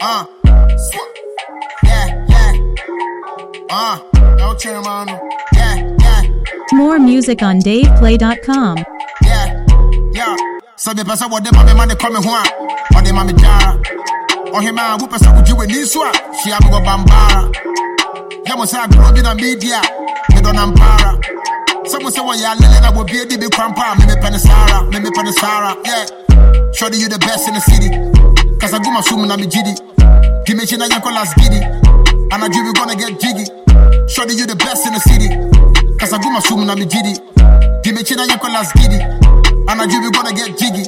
More music on DavePlay.com. So the person what the mommy coming home, or the mommy jar, or him man who person would you in this one? She have go bambara. Yamo say I grow in the media, me don't ampara. Someone say, well, yeah, Lena will be a big grandpa, me Panasara, yeah. Shorty, you the best in the city, cause I go my swim and I'm a giddy. Give me China Yankolas giddy, and I do we gonna get jiggy. Shorty, you the best in the city, cause I go my swim and I'm a giddy. Give me China Yankolas giddy, and I do we gonna get jiggy.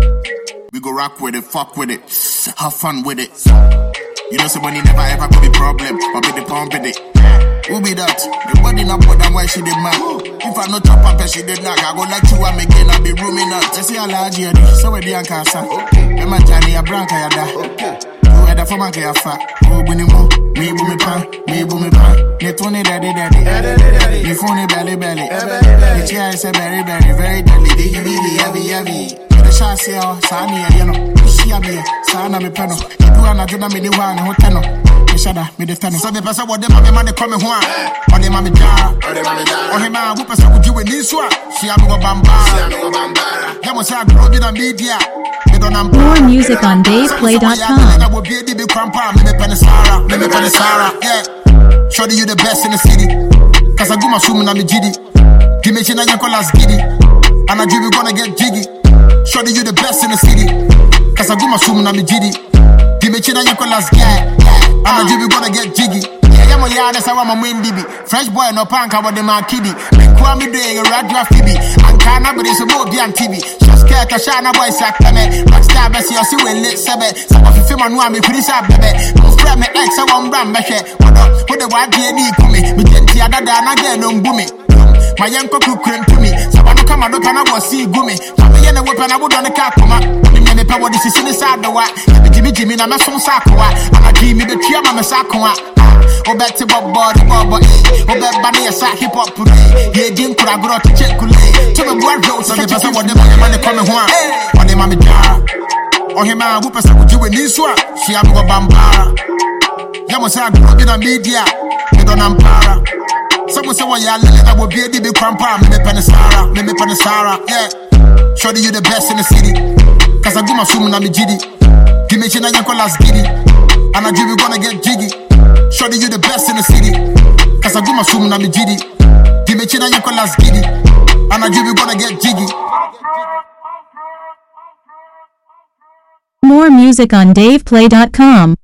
We go rock with it, fuck with it, have fun with it. You know somebody never ever could be problem, or be the pump with it. Who be that? The body not put them where she did man. If I no chop up and she did not, I go like you and again I'll be rooming out. Just see a large here, so where the anchor sa. Emma Johnny a branca ya da. You had a former kaya fat. Oh, when you move, me boom me pan. You Tony daddy. You phone belly. The chair is a very deadly. Heavy. The shot say, oh, Sani, you know. She a me, Sana me penno. You do another me the one who tenno. Me the tennis. So the person what them man they coming home, or them man jar, or him man who person would you in this one? She have go bambara. Yamo say I grow in the media. More music on DavePlay.com. I will be a big grandpa, me Panasara, yeah. Shorty, you the best in the city, cause I go my swim and I'm a giddy. Give me China Yankolas giddy, and I do we gonna get jiggy. Shorty, you the best in the city, cause I go my swim and I'm a giddy. Give me China Yankolas giddy. I'm a gonna get jiggy. Yeah, that's how I'm a main baby. Fresh boy, no punk, I want them a kiddie. Big Kwame doing a radio Phoebe. And can't but it's a movie on TV. Just care to shine a boy sack, baby. Rockstar, Bessie, I see when lit sabe. Some of the film and one me pretty sad, baby. Don't spread me ex, I want brand, baby. What up? What the white DNA to me? Me gently, I don't again, no boomy. My young cook cream to me. So I don't come out, I was see gummy. I'm a weapon, I would on the car come up. The power this is inside the white. Jimmy, I'm a son Sakwa. And I dream me the tree, I'm a Sakwa. Oh, bet to Bob, oh, bet Bunny, a sack hip hop. Yeah, didn't could I grow to check. To the blood road, so the person what the money coming home. Or the mammy jar. Or him, man, who person would you in this one? She have go bambara. Yamo say I grow in the media. Me don't ampara. Someone say, well, yeah, Lena will be a big grandpa, me Panasara, yeah. Shorty, you the best in the city, cause I go my swim and I'm a giddy. Give me China Yankolas giddy, and I do we gonna get jiggy. Shorty, you the best in the city, cause I go my swim and I'm a giddy. Give me China Yankolas giddy, and I do we gonna get jiggy. More music on DavePlay.com.